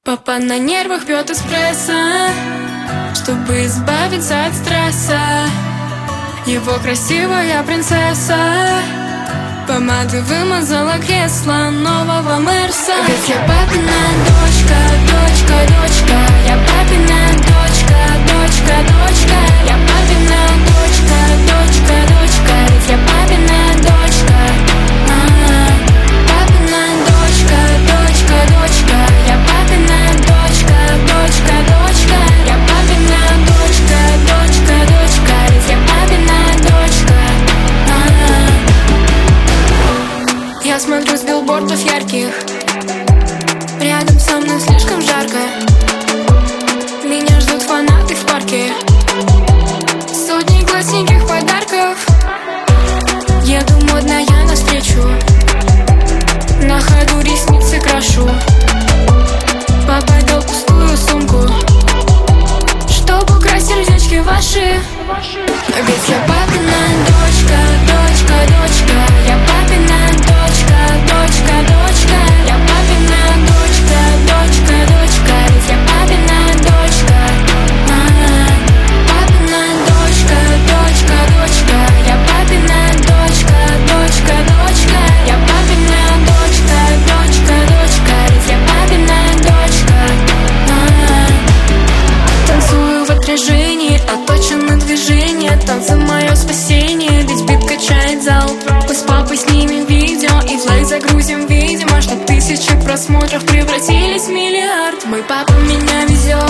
Папа на нервах пьет эспрессо, чтобы избавиться от стресса. Его красивая принцесса помадой вымазала кресло нового Мерса. Ведь я папина дочка, дочка, дочка. Я папина дочка, дочка, дочка. Я папина дочка, дочка, дочка. Ведь я папина дочка. Папина дочка, дочка, дочка. Я папина дочка, дочка, дочка. Я папина дочка, дочка, дочка. Ведь я папина дочка. Я смотрю с билбордов ярких, рядом со мной слишком жарко. Меня ждут фанаты в парке, сотни классненьких подарков. Еду модная навстречу, на ходу ресницы крашу. Папа дал пустую сумку, чтоб украсть сердечки ваши. Ведь я папина дочка, дочка, дочка. Я папина дочка, дочка, дочка. Я папина дочка, дочка, дочка. Ведь я папина дочка. Папина дочка, дочка, дочка. Я папина дочка, дочка, дочка. Я папина дочка, дочка, дочка. Ведь я папина дочка. Танцую в отражении, оточено движение. Танцы мое спасение, ведь бит качает зал. Мы с папой снимем видео и в лайк загрузим, видимо, что 1000 просмотров превратились в миллиард. Мой папа меня везет